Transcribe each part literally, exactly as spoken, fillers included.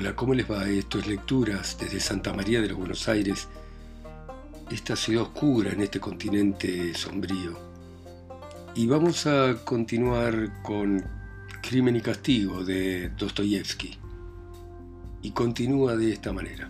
Hola, ¿cómo les va? Esto es Lecturas desde Santa María de los Buenos Aires, esta ciudad oscura en este continente sombrío. Y vamos a continuar con Crimen y Castigo de Dostoyevsky. Y continúa de esta manera.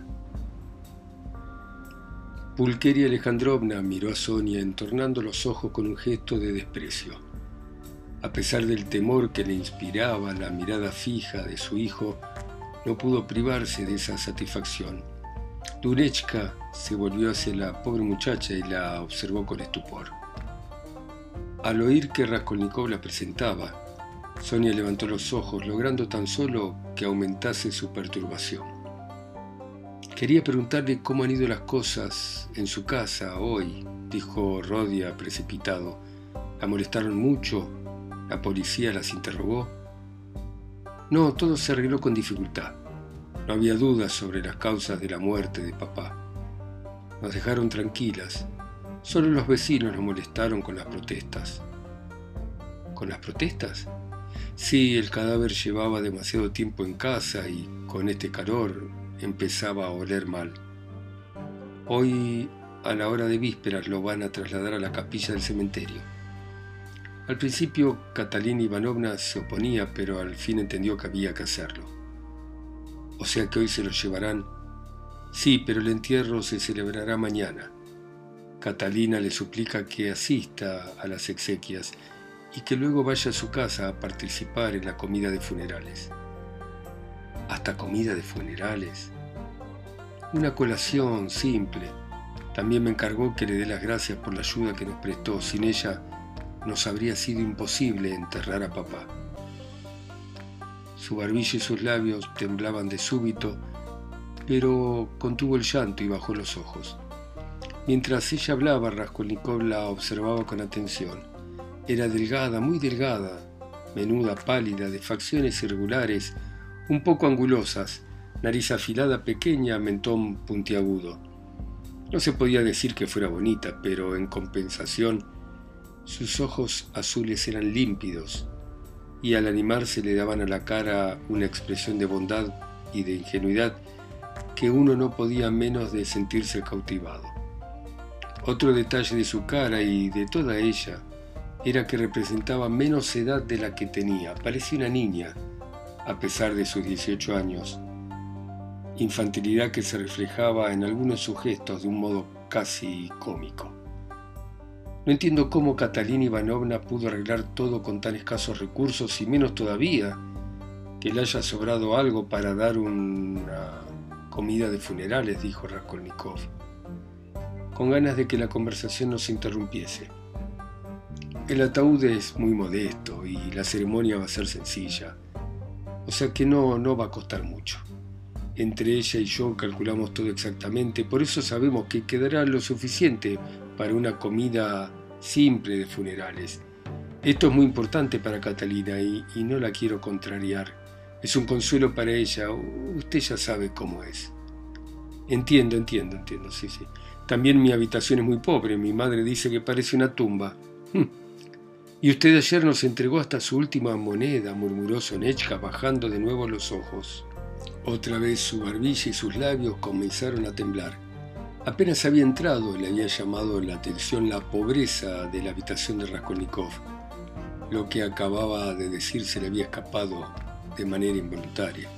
Pulqueria Alejandrovna miró a Sonia entornando los ojos con un gesto de desprecio. A pesar del temor que le inspiraba la mirada fija de su hijo, no pudo privarse de esa satisfacción. Dunechka se volvió hacia la pobre muchacha y la observó con estupor. Al oír que Raskolnikov la presentaba, Sonia levantó los ojos, logrando tan solo que aumentase su perturbación. Quería preguntarle cómo han ido las cosas en su casa hoy, dijo Rodia precipitado. ¿La molestaron mucho? ¿La policía las interrogó? No, todo se arregló con dificultad. No había dudas sobre las causas de la muerte de papá. Nos dejaron tranquilas. Solo los vecinos nos molestaron con las protestas. ¿Con las protestas? Sí, el cadáver llevaba demasiado tiempo en casa y con este calor empezaba a oler mal. Hoy, a la hora de vísperas, lo van a trasladar a la capilla del cementerio. Al principio, Catalina Ivanovna se oponía, pero al fin entendió que había que hacerlo. O sea que hoy se lo llevarán. Sí, pero el entierro se celebrará mañana. Catalina le suplica que asista a las exequias y que luego vaya a su casa a participar en la comida de funerales. ¿Hasta comida de funerales? Una colación simple. También me encargó que le dé las gracias por la ayuda que nos prestó. Sin ella nos habría sido imposible enterrar a papá. Su barbilla y sus labios temblaban de súbito, pero contuvo el llanto y bajó los ojos. Mientras ella hablaba, Raskolnikov la observaba con atención. Era delgada, muy delgada, menuda, pálida, de facciones irregulares, un poco angulosas, nariz afilada, pequeña, mentón puntiagudo. No se podía decir que fuera bonita, pero en compensación, sus ojos azules eran límpidos y al animarse le daban a la cara una expresión de bondad y de ingenuidad que uno no podía menos de sentirse cautivado. Otro detalle de su cara y de toda ella era que representaba menos edad de la que tenía. Parecía una niña, a pesar de sus dieciocho años. Infantilidad que se reflejaba en algunos de sus gestos de un modo casi cómico. No entiendo cómo Catalina Ivanovna pudo arreglar todo con tan escasos recursos y menos todavía que le haya sobrado algo para dar una comida de funerales, dijo Raskolnikov, con ganas de que la conversación no se interrumpiese. El ataúd es muy modesto y la ceremonia va a ser sencilla, o sea que no, no va a costar mucho. Entre ella y yo calculamos todo exactamente, por eso sabemos que quedará lo suficiente para una comida simple de funerales. Esto es muy importante para Catalina y, y no la quiero contrariar. Es un consuelo para ella. Usted ya sabe cómo es. Entiendo, entiendo, entiendo, sí, sí. También mi habitación es muy pobre. Mi madre dice que parece una tumba. Y usted ayer nos entregó hasta su última moneda, murmuró Sonechka, bajando de nuevo los ojos. Otra vez su barbilla y sus labios comenzaron a temblar. Apenas había entrado, le había llamado la atención la pobreza de la habitación de Raskolnikov. Lo que acababa de decir se le había escapado de manera involuntaria.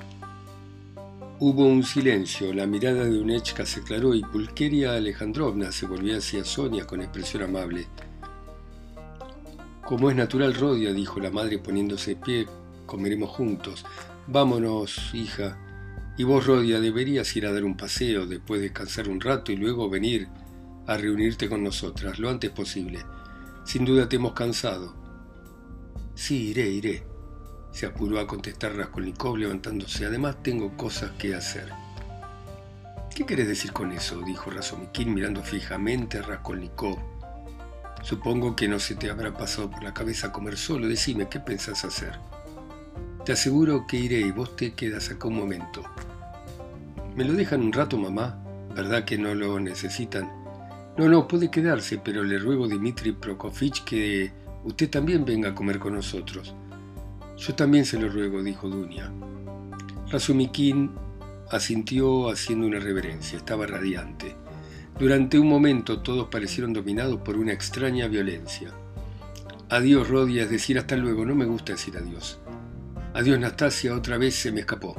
Hubo un silencio, la mirada de Dunechka se aclaró y Pulqueria Alejandrovna se volvió hacia Sonia con expresión amable. Como es natural, Rodia, dijo la madre poniéndose de pie, comeremos juntos. Vámonos, hija. Y vos, Rodia, deberías ir a dar un paseo, después descansar un rato y luego venir a reunirte con nosotras, lo antes posible. Sin duda te hemos cansado. Sí, iré, iré, se apuró a contestar Raskolnikov levantándose. Además tengo cosas que hacer. ¿Qué querés decir con eso?, dijo Razumikin mirando fijamente a Raskolnikov. Supongo que no se te habrá pasado por la cabeza comer solo. Decime, ¿qué pensás hacer? Te aseguro que iré y vos te quedas acá un momento. ¿Me lo dejan un rato, mamá? ¿Verdad que no lo necesitan? No, no, puede quedarse, pero le ruego a Dmitri Prokofich que usted también venga a comer con nosotros. Yo también se lo ruego, dijo Dunia. Razumikin asintió haciendo una reverencia. Estaba radiante. Durante un momento todos parecieron dominados por una extraña violencia. Adiós, Rodia, es decir, hasta luego. No me gusta decir adiós. Adiós, Nastasia, otra vez se me escapó.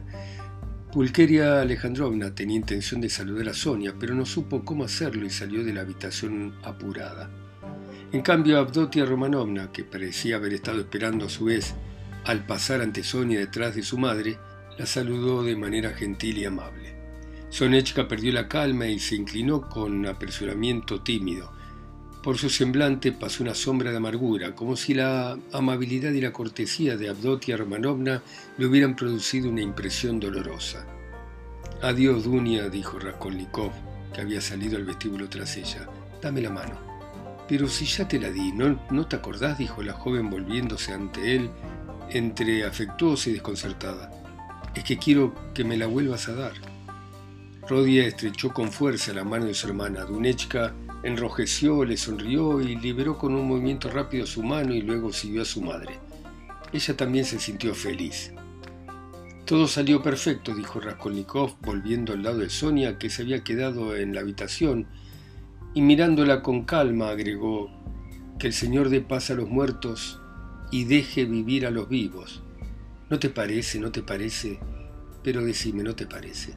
Pulqueria Alejandrovna tenía intención de saludar a Sonia, pero no supo cómo hacerlo y salió de la habitación apurada. En cambio, Avdotia Romanovna, que parecía haber estado esperando a su vez al pasar ante Sonia detrás de su madre, la saludó de manera gentil y amable. Sonechka perdió la calma y se inclinó con apresuramiento tímido. Por su semblante pasó una sombra de amargura, como si la amabilidad y la cortesía de Avdotia Romanovna le hubieran producido una impresión dolorosa. «Adiós, Dunia», dijo Raskolnikov, que había salido al vestíbulo tras ella. «Dame la mano». «Pero si ya te la di, ¿no, no te acordás?», dijo la joven volviéndose ante él, entre afectuosa y desconcertada. «Es que quiero que me la vuelvas a dar». Rodia estrechó con fuerza la mano de su hermana. Dunechka enrojeció, le sonrió y liberó con un movimiento rápido su mano y luego siguió a su madre. Ella también se sintió feliz. «Todo salió perfecto», dijo Raskolnikov, volviendo al lado de Sonia, que se había quedado en la habitación, y mirándola con calma agregó: «Que el Señor dé paz a los muertos y deje vivir a los vivos. ¿No te parece, no te parece? Pero decime, ¿no te parece?».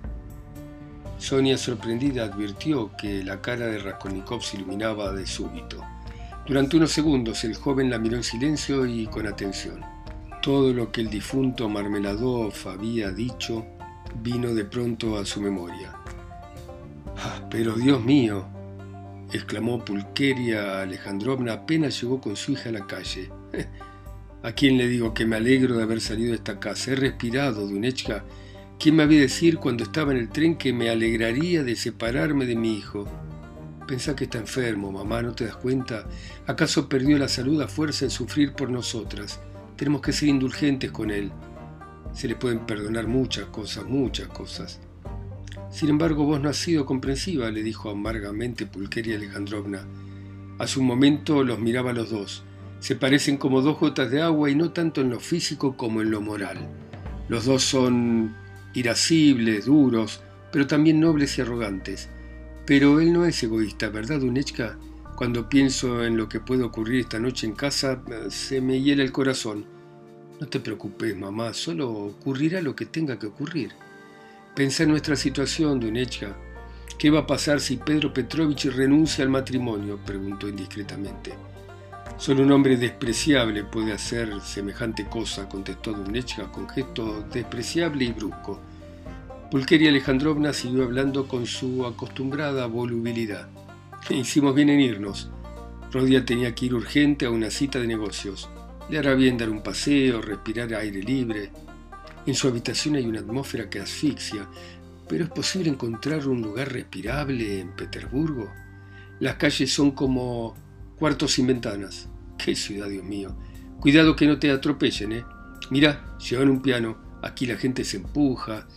Sonia, sorprendida, advirtió que la cara de Raskolnikov se iluminaba de súbito. Durante unos segundos el joven la miró en silencio y con atención. Todo lo que el difunto Marmeladov había dicho vino de pronto a su memoria. «Ah, pero Dios mío», exclamó Pulqueria Alejandrovna apenas llegó con su hija a la calle. «¿A quién le digo que me alegro de haber salido de esta casa? He respirado, Dunechka. ¿Quién me había de decir cuando estaba en el tren que me alegraría de separarme de mi hijo? Pensá que está enfermo, mamá, ¿no te das cuenta? ¿Acaso perdió la salud a fuerza de sufrir por nosotras? Tenemos que ser indulgentes con él. Se le pueden perdonar muchas cosas, muchas cosas». «Sin embargo, vos no has sido comprensiva», le dijo amargamente Pulqueria Alejandrovna. Hace un momento los miraba a los dos. Se parecen como dos gotas de agua y no tanto en lo físico como en lo moral. Los dos son irascibles, duros, pero también nobles y arrogantes. Pero él no es egoísta, ¿verdad, Dunechka? Cuando pienso en lo que puede ocurrir esta noche en casa, se me hiela el corazón. No te preocupes, mamá, solo ocurrirá lo que tenga que ocurrir. Pensá en nuestra situación, Dunechka. ¿Qué va a pasar si Pedro Petrovich renuncia al matrimonio?, preguntó indiscretamente. «Solo un hombre despreciable puede hacer semejante cosa», contestó Dunechka con gesto despreciable y brusco. Pulqueria Alejandrovna siguió hablando con su acostumbrada volubilidad. «Hicimos bien en irnos. Rodia tenía que ir urgente a una cita de negocios. Le hará bien dar un paseo, respirar aire libre. En su habitación hay una atmósfera que asfixia. ¿Pero es posible encontrar un lugar respirable en Petersburgo? Las calles son como cuartos sin ventanas. ¡Qué ciudad, Dios mío! Cuidado que no te atropellen, ¿eh? Mirá, llevan un piano. Aquí la gente se empuja.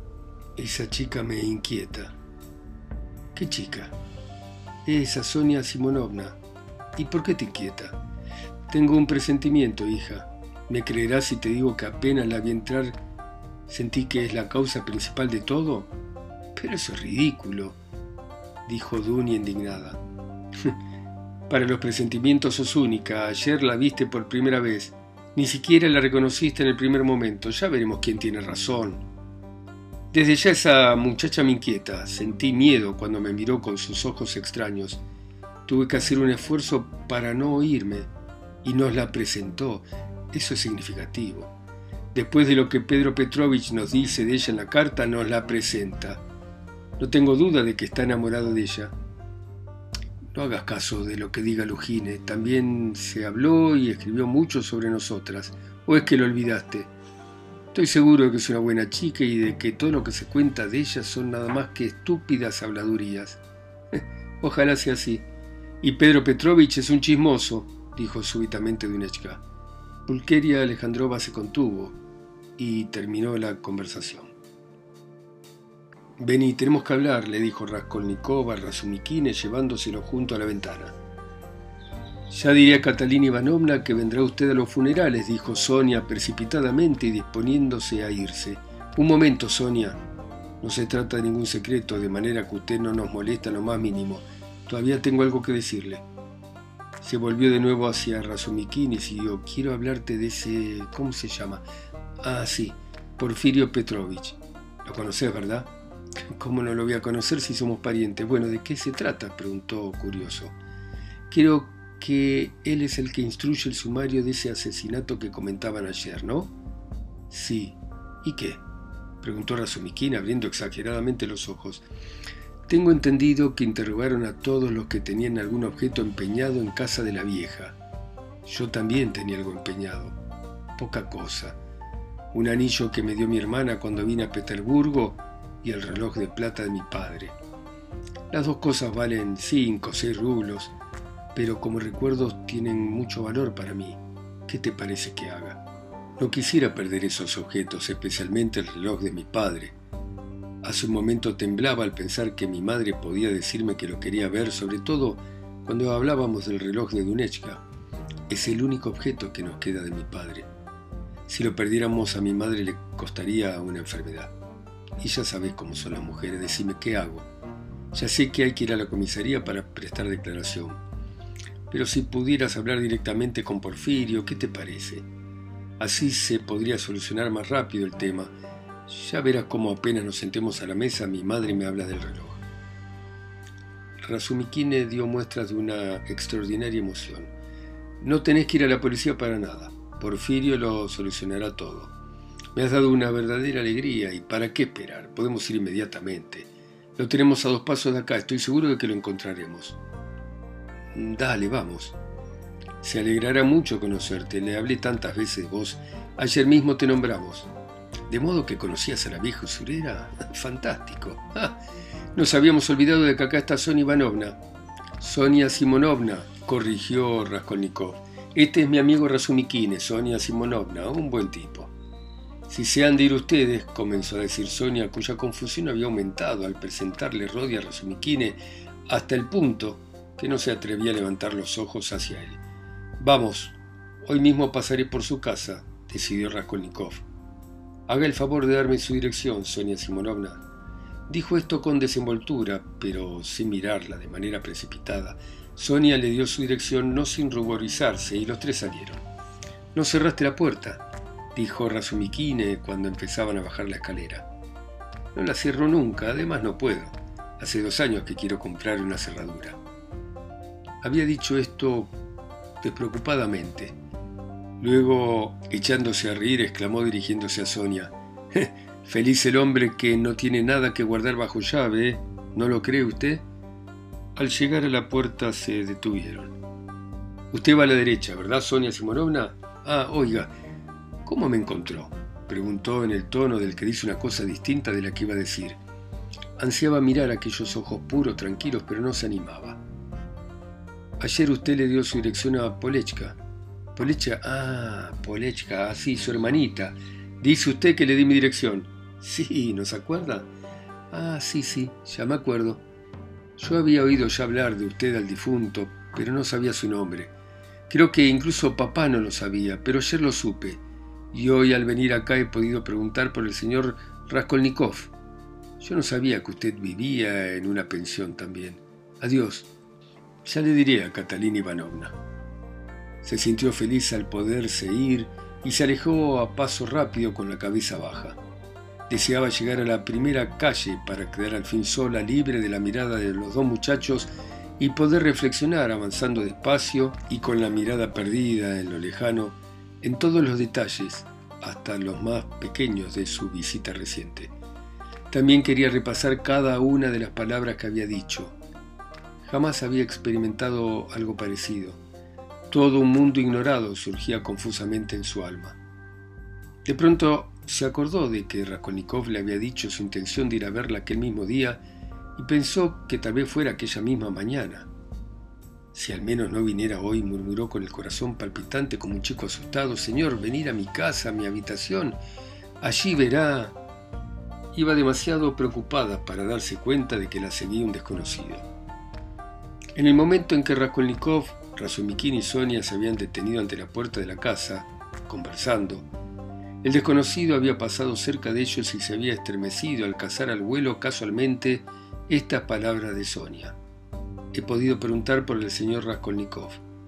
Esa chica me inquieta». «¿Qué chica?» «Esa Sonia Simonovna». «¿Y por qué te inquieta?» «Tengo un presentimiento, hija. ¿Me creerás si te digo que apenas la vi entrar sentí que es la causa principal de todo?» «Pero eso es ridículo», dijo Dunia indignada. «Para los presentimientos sos única. Ayer la viste por primera vez. Ni siquiera la reconociste en el primer momento. Ya veremos quién tiene razón». «Desde ya esa muchacha me inquieta. Sentí miedo cuando me miró con sus ojos extraños. Tuve que hacer un esfuerzo para no oírme. Y nos la presentó. Eso es significativo. Después de lo que Pedro Petrovich nos dice de ella en la carta, nos la presenta. No tengo duda de que está enamorado de ella». «No hagas caso de lo que diga Lujine. También se habló y escribió mucho sobre nosotras. ¿O es que lo olvidaste? Estoy seguro de que es una buena chica y de que todo lo que se cuenta de ella son nada más que estúpidas habladurías. Ojalá sea así. Y Pedro Petrovich es un chismoso», dijo súbitamente Dunechka. Pulqueria Alejandrova se contuvo y terminó la conversación. «Vení, tenemos que hablar», le dijo Raskolnikov a Razumikin llevándoselo junto a la ventana. «Ya diré a Catalina Ivanovna que vendrá usted a los funerales», dijo Sonia precipitadamente y disponiéndose a irse. Un momento, Sonia. No se trata de ningún secreto, de manera que usted no nos molesta lo más mínimo. Todavía tengo algo que decirle. Se volvió de nuevo hacia Razumikin y siguió. Quiero hablarte de ese... ¿Cómo se llama? Ah, sí, Porfirio Petrovich. Lo conoces, ¿verdad? ¿Cómo no lo voy a conocer si somos parientes? Bueno, ¿de qué se trata?, preguntó curioso. Creo que él es el que instruye el sumario de ese asesinato que comentaban ayer, ¿no? Sí. ¿Y qué?, preguntó Razumikin abriendo exageradamente los ojos. Tengo entendido que interrogaron a todos los que tenían algún objeto empeñado en casa de la vieja. Yo también tenía algo empeñado. Poca cosa. Un anillo que me dio mi hermana cuando vine a Petersburgo y el reloj de plata de mi padre. Las dos cosas valen cinco o seis rublos, pero como recuerdos tienen mucho valor para mí. ¿Qué te parece que haga? No quisiera perder esos objetos, especialmente el reloj de mi padre. Hace un momento temblaba al pensar que mi madre podía decirme que lo quería ver, sobre todo cuando hablábamos del reloj de Dunechka. Es el único objeto que nos queda de mi padre. Si lo perdiéramos, a mi madre le costaría una enfermedad. Y ya sabes cómo son las mujeres, decime qué hago. Ya sé que hay que ir a la comisaría para prestar declaración. Pero si pudieras hablar directamente con Porfirio, ¿qué te parece? Así se podría solucionar más rápido el tema. Ya verás cómo apenas nos sentemos a la mesa, mi madre me habla del reloj. Razumikin dio muestras de una extraordinaria emoción. No tenés que ir a la policía para nada. Porfirio lo solucionará todo. Me has dado una verdadera alegría, y ¿para qué esperar? Podemos ir inmediatamente. Lo tenemos a dos pasos de acá, estoy seguro de que lo encontraremos. Dale, vamos. Se alegrará mucho conocerte, le hablé tantas veces de vos. Ayer mismo te nombramos. ¿De modo que conocías a la vieja usurera? Fantástico. Ah, nos habíamos olvidado de que acá está Sonia Ivanovna. Sonia Simonovna, corrigió Raskolnikov. Este es mi amigo Razumikin, Sonia Simonovna, un buen tipo. Si se han de ir ustedes, comenzó a decir Sonia, cuya confusión había aumentado al presentarle Rodi a Razumikin hasta el punto que no se atrevía a levantar los ojos hacia él. Vamos, hoy mismo pasaré por su casa, decidió Raskolnikov. Haga el favor de darme su dirección, Sonia Simonovna. Dijo esto con desenvoltura, pero sin mirarla de manera precipitada. Sonia le dio su dirección no sin ruborizarse y los tres salieron. «¿No cerraste la puerta?», dijo Razumikin cuando empezaban a bajar la escalera. «No la cierro nunca, además no puedo. Hace dos años que quiero comprar una cerradura». Había dicho esto despreocupadamente. Luego, echándose a reír, exclamó dirigiéndose a Sonia. «Feliz el hombre que no tiene nada que guardar bajo llave, ¿eh? ¿No lo cree usted?». Al llegar a la puerta se detuvieron. «Usted va a la derecha, ¿verdad, Sonia Simonovna? Ah, oiga, ¿cómo me encontró?», preguntó en el tono del que dice una cosa distinta de la que iba a decir. Ansiaba mirar aquellos ojos puros, tranquilos, pero no se animaba. «Ayer usted le dio su dirección a Polechka». «Polechka, ah, Polechka, ah, sí, su hermanita. Dice usted que le di mi dirección». «Sí, ¿no se acuerda?». «Ah, sí, sí, ya me acuerdo. Yo había oído ya hablar de usted al difunto, pero no sabía su nombre. Creo que incluso papá no lo sabía, pero ayer lo supe. Y hoy al venir acá he podido preguntar por el señor Raskolnikov. Yo no sabía que usted vivía en una pensión también. Adiós. Ya le diré a Catalina Ivanovna». Se sintió feliz al poderse ir y se alejó a paso rápido con la cabeza baja. Deseaba llegar a la primera calle para quedar al fin sola, libre de la mirada de los dos muchachos y poder reflexionar avanzando despacio y con la mirada perdida en lo lejano, en todos los detalles, hasta los más pequeños de su visita reciente. También quería repasar cada una de las palabras que había dicho. Jamás había experimentado algo parecido. Todo un mundo ignorado surgía confusamente en su alma. De pronto se acordó de que Raskolnikov le había dicho su intención de ir a verla aquel mismo día y pensó que tal vez fuera aquella misma mañana. «Si al menos no viniera hoy», murmuró con el corazón palpitante como un chico asustado. «Señor, venir a mi casa, a mi habitación. Allí verá». Iba demasiado preocupada para darse cuenta de que la seguía un desconocido. En el momento en que Raskolnikov, Razumikin y Sonia se habían detenido ante la puerta de la casa, conversando, El desconocido había pasado cerca de ellos y se había estremecido al cazar al vuelo casualmente estas palabras de Sonia. He podido preguntar por el señor Raskolnikov.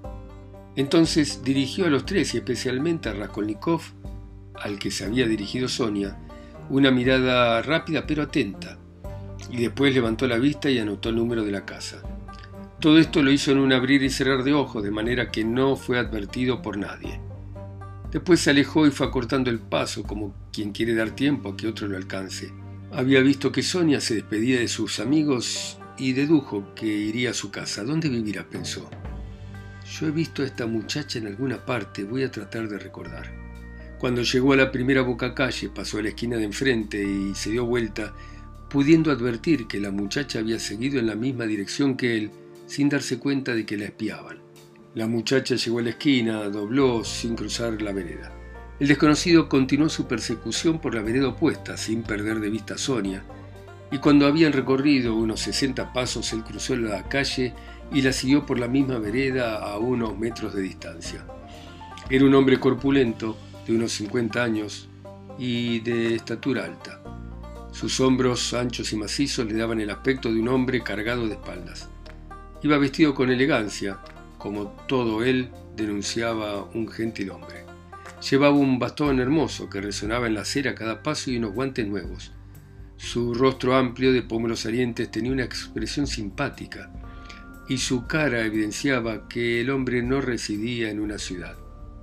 Entonces dirigió a los tres y especialmente a Raskolnikov, al que se había dirigido Sonia, una mirada rápida pero atenta, y después levantó la vista y anotó el número de la casa. Todo esto lo hizo en un abrir y cerrar de ojos, de manera que no fue advertido por nadie. Después se alejó y fue acortando el paso, como quien quiere dar tiempo a que otro lo alcance. Había visto que Sonia se despedía de sus amigos y dedujo que iría a su casa. ¿Dónde vivirá?, pensó. Yo he visto a esta muchacha en alguna parte, voy a tratar de recordar. Cuando llegó a la primera bocacalle, pasó a la esquina de enfrente y se dio vuelta, pudiendo advertir que la muchacha había seguido en la misma dirección que él, sin darse cuenta de que la espiaban. La muchacha llegó a la esquina, dobló sin cruzar la vereda. El desconocido continuó su persecución por la vereda opuesta, sin perder de vista a Sonia, y cuando habían recorrido unos sesenta pasos, él cruzó la calle y la siguió por la misma vereda a unos metros de distancia. Era un hombre corpulento, de unos cincuenta años y de estatura alta. Sus hombros anchos y macizos le daban el aspecto de un hombre cargado de espaldas. Iba vestido con elegancia, como todo él denunciaba un gentil hombre. Llevaba un bastón hermoso que resonaba en la acera a cada paso y unos guantes nuevos. Su rostro amplio de pómulos salientes tenía una expresión simpática y su cara evidenciaba que el hombre no residía en una ciudad.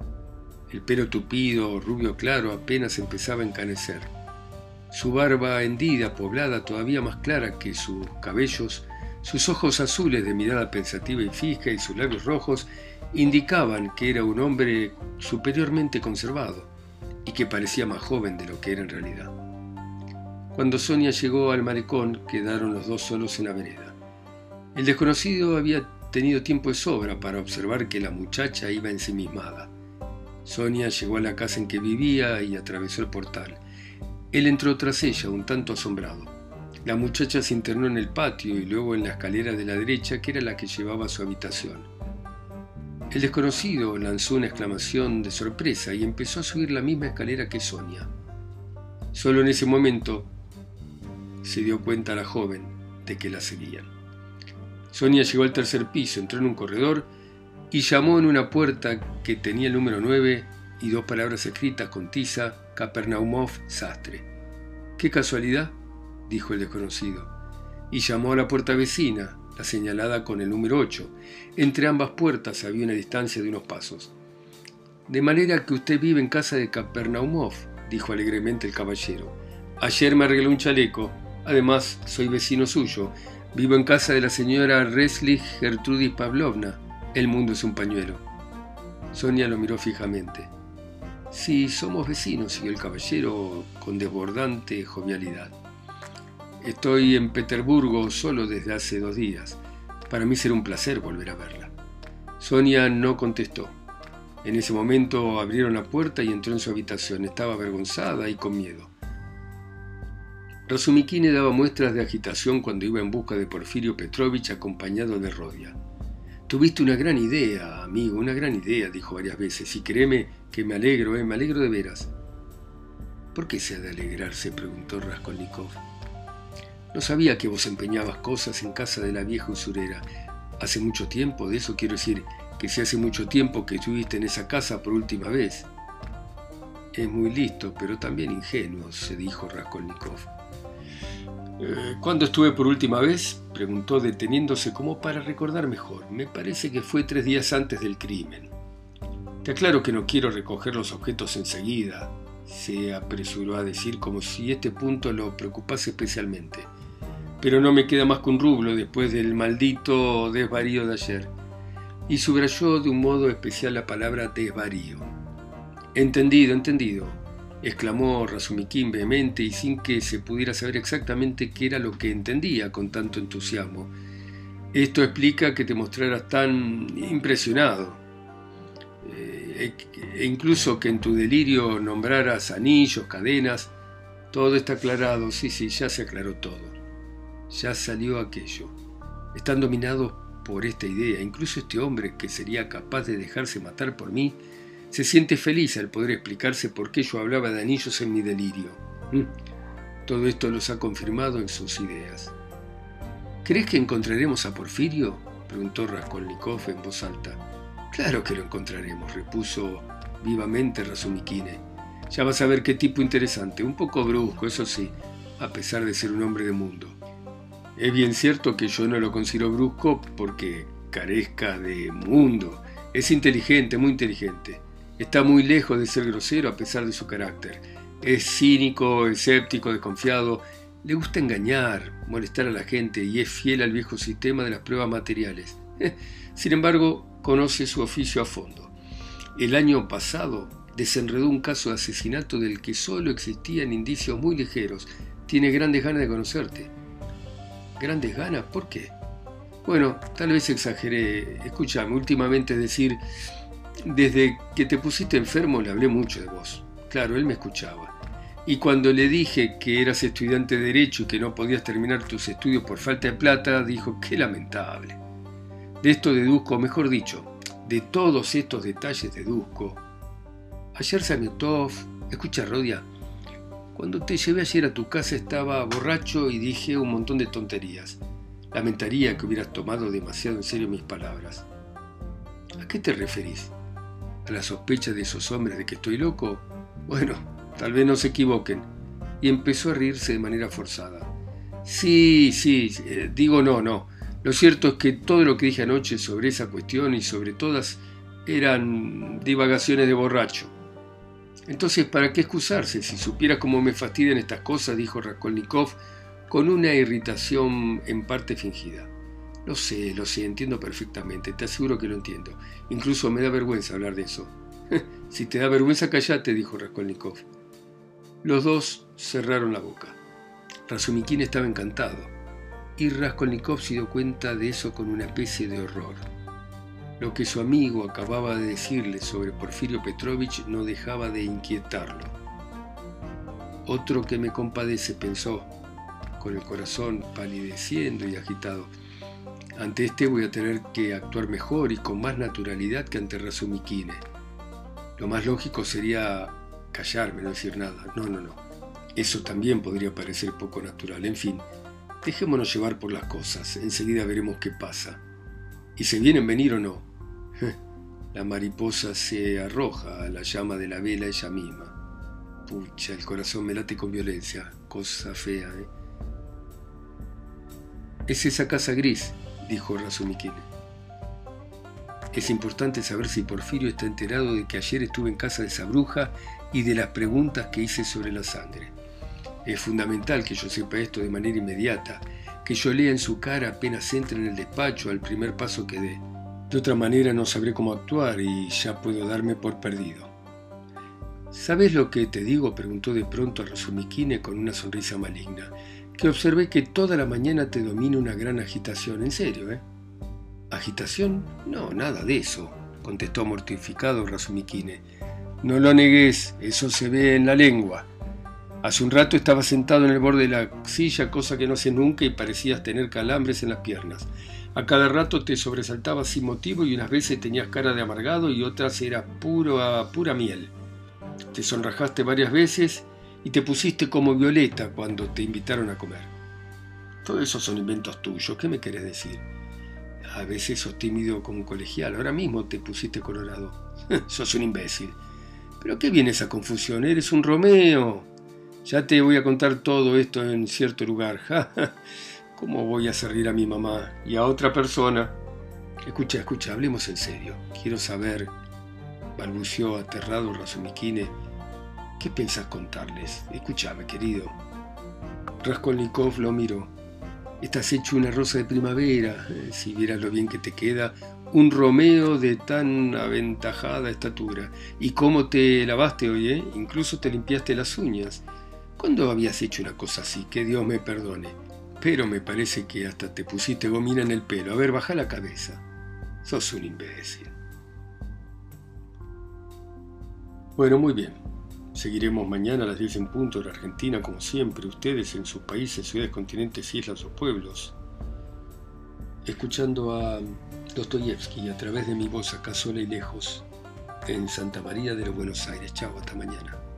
El pelo tupido, rubio claro, apenas empezaba a encanecer. Su barba hendida, poblada, todavía más clara que sus cabellos, sus ojos azules de mirada pensativa y fija y sus labios rojos indicaban que era un hombre superiormente conservado y que parecía más joven de lo que era en realidad. Cuando Sonia llegó al malecón, quedaron los dos solos en la vereda. El desconocido había tenido tiempo de sobra para observar que la muchacha iba ensimismada. Sonia llegó a la casa en que vivía y atravesó el portal. Él entró tras ella, un tanto asombrado. La muchacha se internó en el patio y luego en la escalera de la derecha, que era la que llevaba a su habitación. El desconocido lanzó una exclamación de sorpresa y empezó a subir la misma escalera que Sonia. Solo en ese momento se dio cuenta la joven de que la seguían. Sonia llegó al tercer piso, entró en un corredor y llamó en una puerta que tenía el número nueve y dos palabras escritas con tiza: Kapernaumov Sastre. «¡Qué casualidad!», dijo el desconocido, y llamó a la puerta vecina, la señalada con el número ocho. Entre ambas puertas había una distancia de unos pasos. «De manera que usted vive en casa de Kapernaumov», dijo alegremente el caballero. «Ayer me arregló un chaleco. Además, soy vecino suyo. Vivo en casa de la señora Reslich Gertrudis Pavlovna. El mundo es un pañuelo». Sonia lo miró fijamente. «Sí, somos vecinos», siguió el caballero con desbordante jovialidad. «Estoy en Petersburgo solo desde hace dos días. Para mí será un placer volver a verla». Sonia no contestó. En ese momento abrieron la puerta y entró en su habitación. Estaba avergonzada y con miedo. Razumikine daba muestras de agitación cuando iba en busca de Porfirio Petrovich acompañado de Rodia. «Tuviste una gran idea, amigo, una gran idea», dijo varias veces, «y créeme que me alegro, eh, me alegro de veras». «¿Por qué se ha de alegrarse?», preguntó Raskolnikov. «No sabía que vos empeñabas cosas en casa de la vieja usurera. Hace mucho tiempo, de eso quiero decir, que si hace mucho tiempo que estuviste en esa casa por última vez». «Es muy listo, pero también ingenuo», se dijo Raskolnikov. Eh, «¿Cuándo estuve por última vez?», preguntó deteniéndose como para recordar mejor. «Me parece que fue tres días antes del crimen». «Te aclaro que no quiero recoger los objetos enseguida», se apresuró a decir como si este punto lo preocupase especialmente. «Pero no me queda más que un rublo después del maldito desvarío de ayer». Y subrayó de un modo especial la palabra desvarío. «Entendido, entendido», exclamó Razumikine vehemente y sin que se pudiera saber exactamente qué era lo que entendía con tanto entusiasmo. «Esto explica que te mostraras tan impresionado, eh, e incluso que en tu delirio nombraras anillos, cadenas. Todo está aclarado, sí, sí, ya se aclaró todo. Ya salió aquello. Están dominados por esta idea. Incluso este hombre que sería capaz de dejarse matar por mí Se siente feliz al poder explicarse por qué yo hablaba de anillos en mi delirio. ¿Mm? Todo esto los ha confirmado en sus ideas. ¿Crees que encontraremos a Porfirio?, preguntó Raskolnikov en voz alta. Claro que lo encontraremos, repuso vivamente Razumikine. Ya vas a ver qué tipo interesante, un poco brusco, eso sí, a pesar de ser un hombre de mundo. Es bien cierto que yo no lo considero brusco porque carezca de mundo. Es inteligente, muy inteligente. Está muy lejos de ser grosero a pesar de su carácter. Es cínico, escéptico, desconfiado. Le gusta engañar, molestar a la gente y es fiel al viejo sistema de las pruebas materiales. Sin embargo, conoce su oficio a fondo. El año pasado desenredó un caso de asesinato del que solo existían indicios muy ligeros. Tiene grandes ganas de conocerte. ¿Grandes ganas? ¿Por qué? Bueno, tal vez exageré. Escúchame, últimamente es decir, desde que te pusiste enfermo le hablé mucho de vos. Claro, él me escuchaba. Y cuando le dije que eras estudiante de Derecho y que no podías terminar tus estudios por falta de plata, dijo, qué lamentable. De esto deduzco, mejor dicho, de todos estos detalles deduzco. Ayer Samiotov, escucha Rodia, cuando te llevé ayer a tu casa estaba borracho y dije un montón de tonterías. Lamentaría que hubieras tomado demasiado en serio mis palabras. ¿A qué te referís? ¿A la sospecha de esos hombres de que estoy loco? Bueno, tal vez no se equivoquen. Y empezó a reírse de manera forzada. Sí, sí, eh, digo no, no. Lo cierto es que todo lo que dije anoche sobre esa cuestión y sobre todas eran divagaciones de borracho. Entonces, ¿para qué excusarse? Si supieras cómo me fastidian estas cosas, dijo Raskolnikov con una irritación en parte fingida. Lo sé, lo sé, entiendo perfectamente, te aseguro que lo entiendo. Incluso me da vergüenza hablar de eso. Si te da vergüenza, callate, dijo Raskolnikov. Los dos cerraron la boca. Razumikine estaba encantado, y Raskolnikov se dio cuenta de eso con una especie de horror. Lo que su amigo acababa de decirle sobre Porfirio Petrovich no dejaba de inquietarlo. Otro que me compadece, pensó, con el corazón palideciendo y agitado. Ante este voy a tener que actuar mejor y con más naturalidad que ante Razumikine. Lo más lógico sería callarme, no decir nada. No, no, no. Eso también podría parecer poco natural. En fin, dejémonos llevar por las cosas. Enseguida veremos qué pasa. ¿Y se vienen venir o no? La mariposa se arroja a la llama de la vela ella misma. Pucha, el corazón me late con violencia. Cosa fea, ¿eh? Es esa casa gris, dijo Razumikine. Es importante saber si Porfirio está enterado de que ayer estuve en casa de esa bruja y de las preguntas que hice sobre la sangre. Es fundamental que yo sepa esto de manera inmediata, que yo lea en su cara apenas entre en el despacho al primer paso que dé. De otra manera no sabré cómo actuar y ya puedo darme por perdido. ¿Sabes lo que te digo?, preguntó de pronto a Razumikine con una sonrisa maligna. Que observé que toda la mañana te domina una gran agitación. En serio, ¿eh? ¿Agitación? No, nada de eso, contestó mortificado Razumikine. No lo negues, eso se ve en la lengua. Hace un rato estabas sentado en el borde de la silla, cosa que no haces nunca, y parecías tener calambres en las piernas. A cada rato te sobresaltabas sin motivo y unas veces tenías cara de amargado y otras era pura, pura miel. Te sonrojaste varias veces y te pusiste como violeta cuando te invitaron a comer. Todo eso son inventos tuyos, ¿qué me querés decir? A veces sos tímido como un colegial, ahora mismo te pusiste colorado. Sos un imbécil. ¿Pero qué viene esa confusión? Eres un Romeo. Ya te voy a contar todo esto en cierto lugar. ¿Cómo voy a hacer reír a mi mamá y a otra persona? Escucha, escucha, hablemos en serio. Quiero saber, balbuceó aterrado Razumikine, ¿qué pensás contarles? Escúchame, querido. Raskolnikov lo miró. Estás hecho una rosa de primavera, eh, si vieras lo bien que te queda, un Romeo de tan aventajada estatura. ¿Y cómo te lavaste hoy, eh? Incluso te limpiaste las uñas. ¿Cuándo habías hecho una cosa así? Que Dios me perdone. Pero me parece que hasta te pusiste gomina en el pelo. A ver, baja la cabeza. Sos un imbécil. Bueno, muy bien. Seguiremos mañana a las diez en punto de la Argentina, como siempre, ustedes en sus países, ciudades, continentes, islas o pueblos, escuchando a Dostoyevsky a través de mi voz acá sola y lejos. en Santa María de los Buenos Aires. Chao, hasta mañana.